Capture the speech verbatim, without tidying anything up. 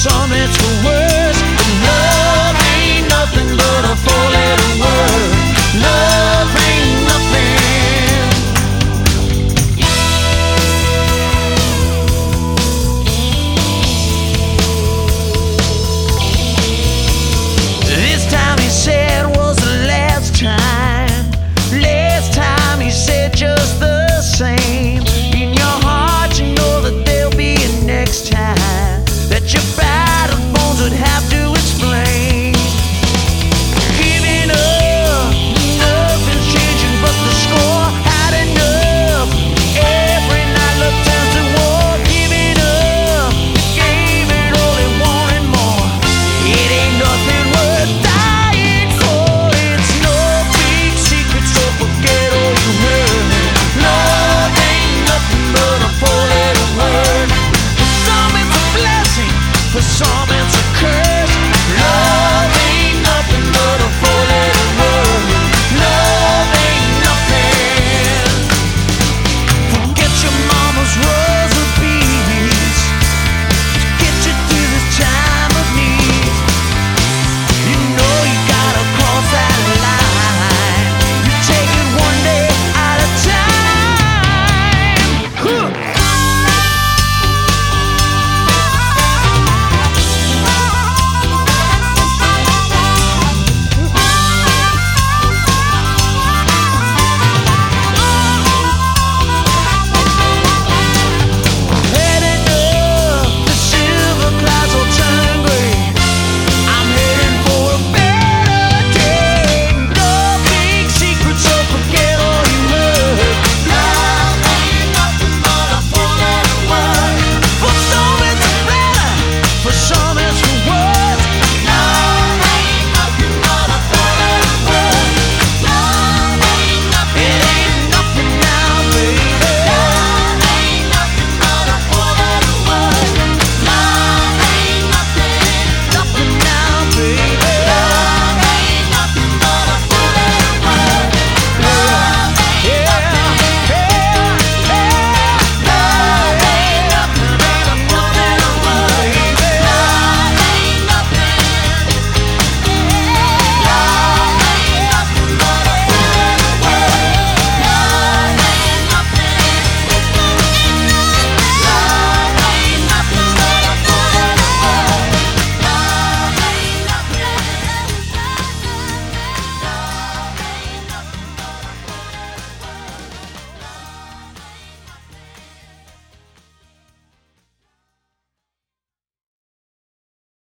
some it's for worse. But love ain't nothing but a four-letter word. Love ain't nothing. This time he said was the last time. Last time he said just the same. In your heart you know that there'll be a next time, that your battered bones would have to explain. Giving up, nothing's changing but the score. Had enough, every night love turns to war. Giving up, gave it all and wanted more. It ain't nothing worth dying for. It's no big secret, so forget all you heard. Love ain't nothing but a four-letter word. For some it's a blessing, for some it's